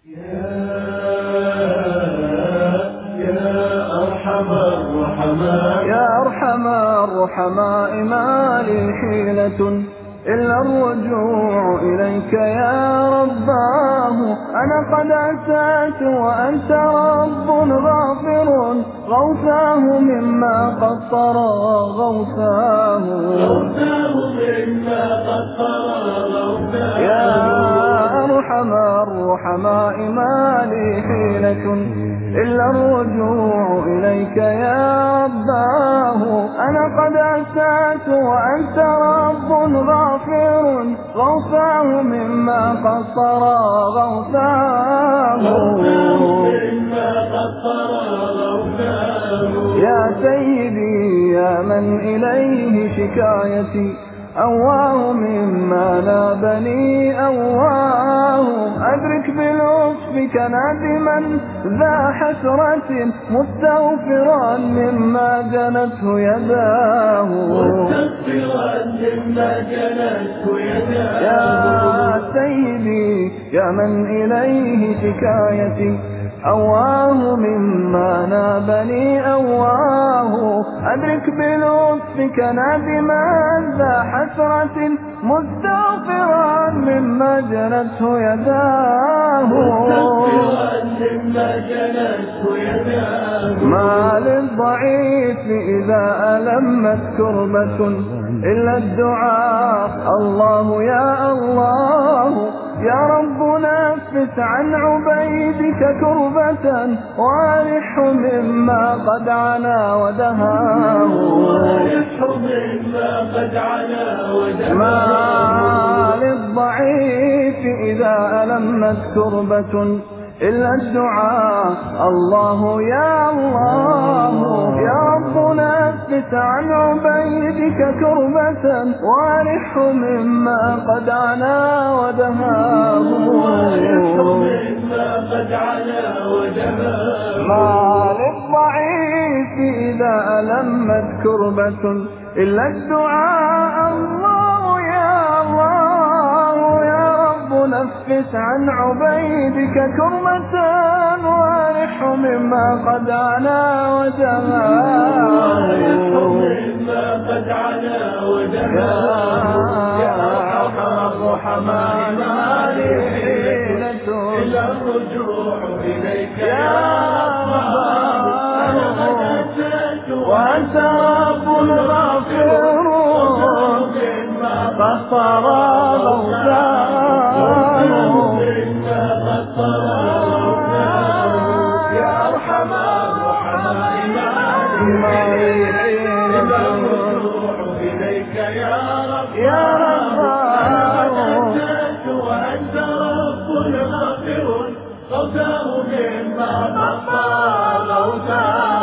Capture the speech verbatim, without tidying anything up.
يا يا أرحم الرحماء يا أرحم الرحماء ما لي حيلة إلا الرجوع إليك يا رباه. أنا قد أسأت وأنت رب غافر، غوثاه مما قد طرى غوثاه. غوثاه مما قد طرى غوثاه. يا أرحم الرحماء ما لي حيلة إلا الرجوع إليك يا رباه. أنا قد أسأت وأنت رب غافر، غوثاه مما قد طرى غوثاه. يا سيدي يا من إليه شكايتي، أواه مما نابني أواه. أدرك بلطفك نادما ذا حسرة، مستغفرا مما جنته يداه. يا سيدي يا من إليه شكايتي، أواه مما نابني أواه. أدرك بلطفك نادما ذا حسرة، مستغفرا مما جنته يداه. ما للضعيف إذا ألمت كربة إلا الدعاء، الله يا الله. يا رب نفس عن عبيدك كربة، وارح مما قد عنا ودهاه. ما للضعيف إذا ألمت كربة إلا الدعاء، الله يا الله. يا رب نفس عن عبيدك كربة، وارح مما قد عنا ودهاه. ما للضعيف إذا ألمت كربة إلا الدعاء، الله يا الله. يا رب نفس عن عبيدك كربة، وارح مما قد عنا ودهاه. يا أرحم الرحماء ما لي حيلة إلا الرجوع إليك يا رباه. وأنت رب غافر، قد طرى غوثاه. يا أرحم الرحماء ما لي حيلة إلا الرجوع إليك يا رب. يا رباه. وأنت رب غافر، غوثاه مما قد طرى غوثاه.